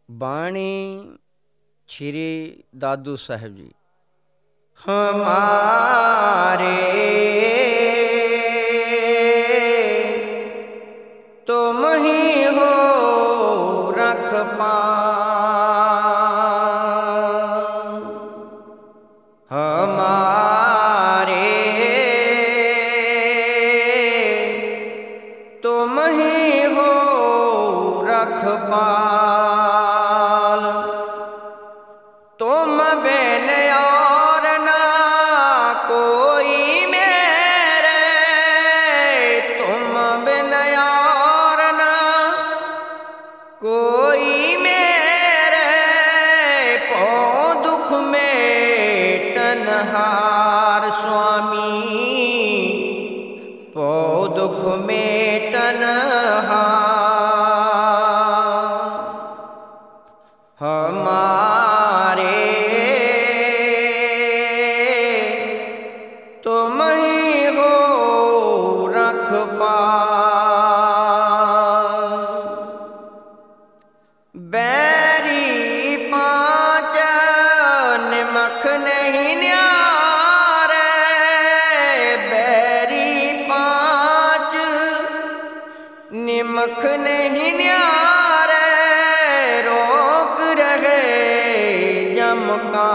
बाणी श्री दादू साहब जी। हमारे तुम ही हो रखवार, हमारे तुम ही हो रखवार। तुम बिन और ना कोई मेरे, तुम बिन और ना कोई मेरे, पौ दुख में टनहार स्वामी, पौ दुख में टनहार। हमारे तुम ही हो रखवार। बैरी पाँच निमख नहीं न्यारे, बैरी पाँच निमख नहीं न्यारे, रोक रहे जमका।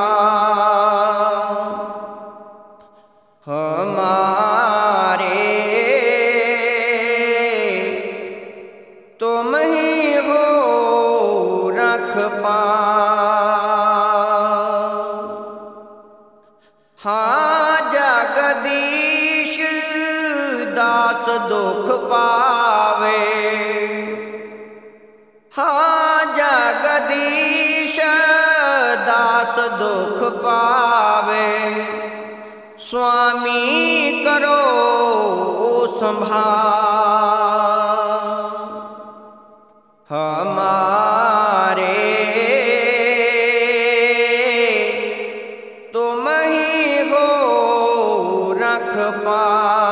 हमारे तुम ही हो रखवार। हाँ जगदीश दास दुख पावे, हाँ जगदीश दास दुख पावे, स्वामी करो संभाल। हमारे तुम ही हो रखवार।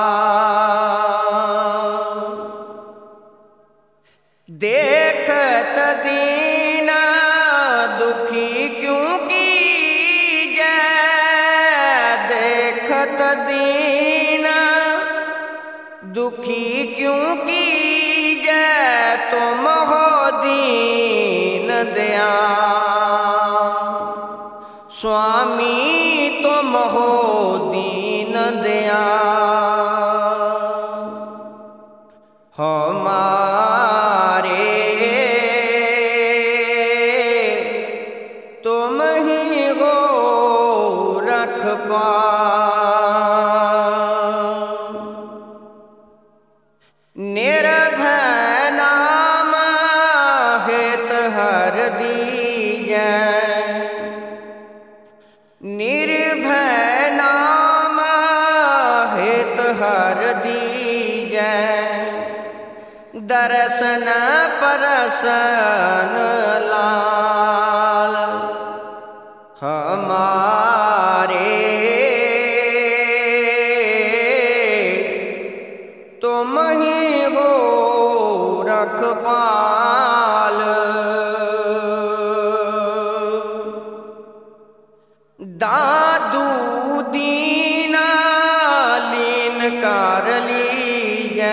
देखत दीना दुखी क्यों कीजै, देखत दीना दुखी क्यों कीजै, तुम हो दीन दयाल, स्वामी तुम हो दीन दयाल। हमारे तुम ही हो रखवार। निर्भय नाम हित हर दीजै, निर्भय नाम हित हर दीजै, दर्शन परसन लाल। हमारे तुम ही हो रखवाल। दादू दीना लीन कर लीजै,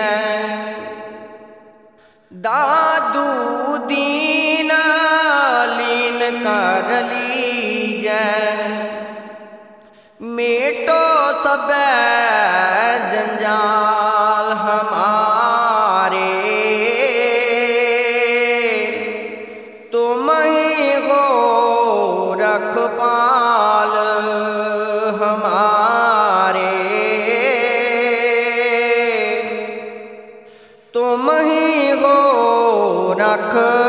दादू दीना लीन कर लीजै, मेटो सब जंजाल। हमारे तुम ही हो रखवाल, हमारे तुम ही हो रखवाल।